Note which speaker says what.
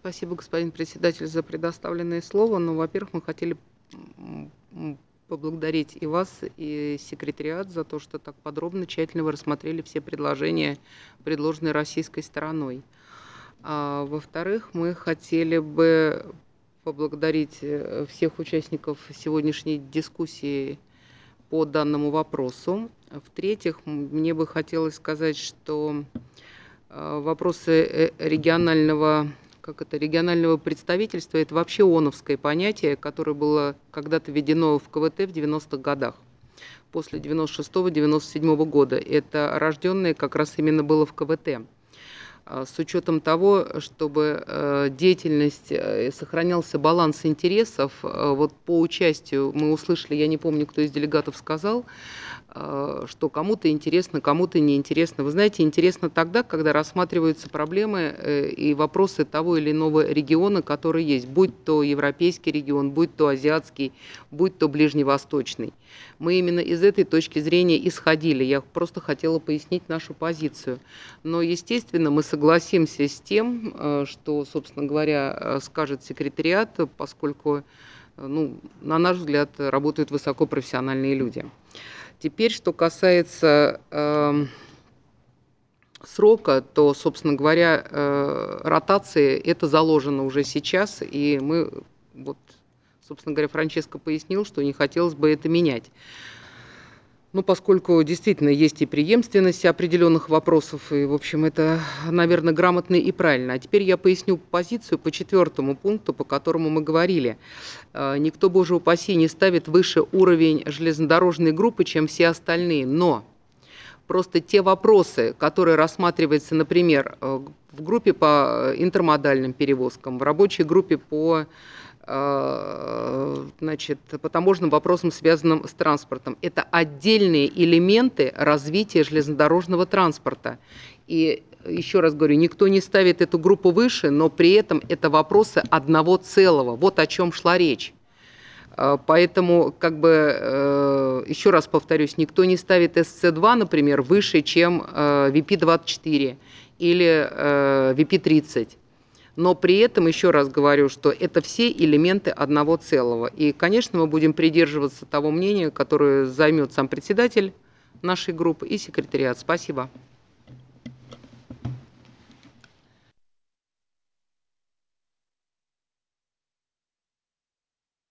Speaker 1: Спасибо, господин председатель, за предоставленное слово. Ну, во-первых, мы хотели поблагодарить и вас, и секретариат за то, что так подробно, тщательно вы рассмотрели все предложения, предложенные российской стороной. Во-вторых, мы хотели бы поблагодарить всех участников сегодняшней дискуссии по данному вопросу. В-третьих, мне бы хотелось сказать, что вопросы регионального представительства — это вообще ООНовское понятие, которое было когда-то введено в КВТ в 90-х годах, после 96-97 года. Это рожденное как раз именно было в КВТ. С учетом того, чтобы деятельность, сохранялся баланс интересов, вот по участию мы услышали, я не помню, кто из делегатов сказал, что кому-то интересно, кому-то неинтересно. Вы знаете, интересно тогда, когда рассматриваются проблемы и вопросы того или иного региона, который есть, будь то европейский регион, будь то азиатский, будь то ближневосточный. Мы именно из этой точки зрения исходили. Я просто хотела пояснить нашу позицию. Но, естественно, мы согласимся с тем, что, собственно говоря, скажет секретариат, поскольку, ну, на наш взгляд, работают высокопрофессиональные люди. Теперь, что касается срока, то, собственно говоря, ротации это заложено уже сейчас, и мы, вот, собственно говоря, Франческо пояснил, что не хотелось бы это менять. Ну, поскольку действительно есть и преемственность определенных вопросов, и, в общем, это, наверное, грамотно и правильно. А теперь я поясню позицию по 4-му пункту, по которому мы говорили. Никто, боже упаси, не ставит выше уровень железнодорожной группы, чем все остальные, но просто те вопросы, которые рассматриваются, например, в группе по интермодальным перевозкам, в рабочей группе по по таможенным вопросам, связанным с транспортом. Это отдельные элементы развития железнодорожного транспорта. И еще раз говорю, никто не ставит эту группу выше, но при этом это вопросы одного целого. Вот о чем шла речь. Поэтому, как бы, еще раз повторюсь, никто не ставит СЦ-2, например, выше, чем VP-24 или VP-30. Но при этом, еще раз говорю, что это все элементы одного целого. И, конечно, мы будем придерживаться того мнения, которое займет сам председатель нашей группы и секретариат. Спасибо.